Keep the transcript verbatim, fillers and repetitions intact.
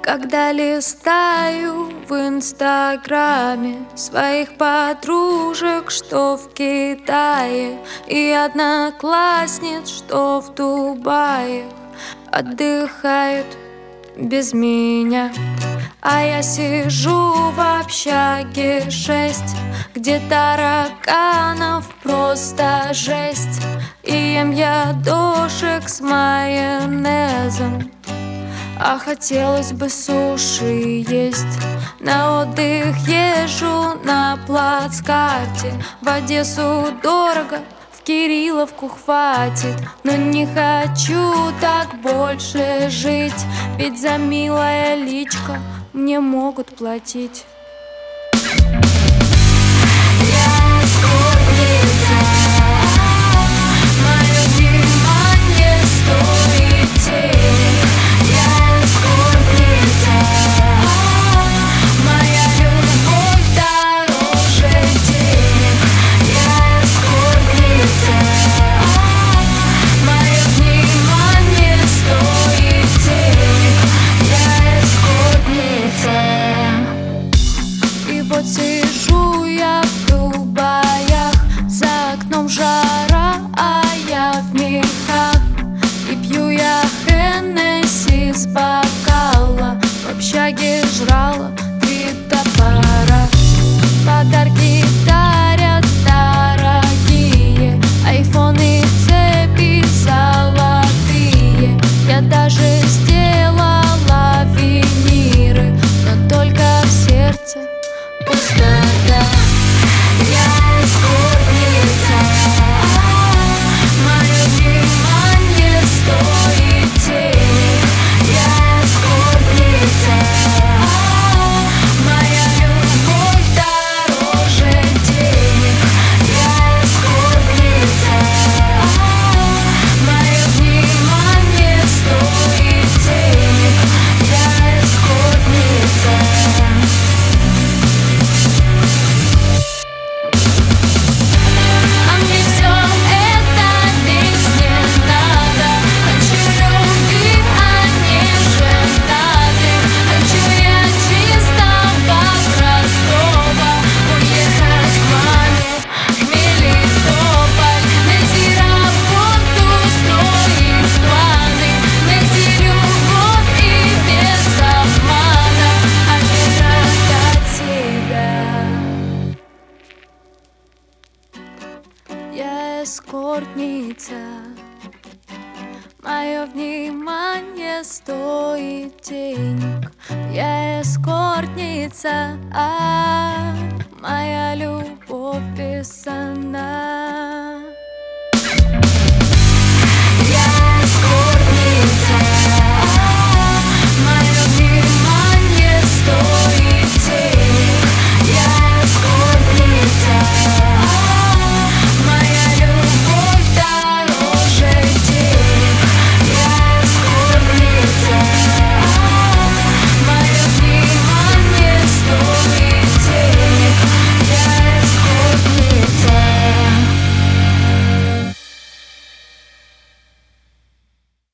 Когда листаю в инстаграме своих подружек, что в Китае, и одноклассниц, что в Дубае, отдыхают без меня. А я сижу в общаге шесть, где тараканов просто жесть, и ем я дошек с майонезом. А хотелось бы суши есть. На отдых езжу на плацкарте. В Одессу дорого, в Кирилловку хватит. Но не хочу так больше жить, ведь за милое личко мне могут платить. Вот сижу я в Дубаях, за окном жара, а я в мехах. И пью я Хеннесси с бокала, в общаге жрала три топора. Подарки дарят дорогие, айфоны, цепи золотые. Я даже сделала виниры, но только в сердце пустота. Я эскортница, мое внимание стоит денег. Я эскортница, моя любовь дороже денег. Я эскортница, мое внимание стоит денег. Я эскортница. Я эскортница, мое внимание стоит денег. Я эскортница, а моя любовь без цена.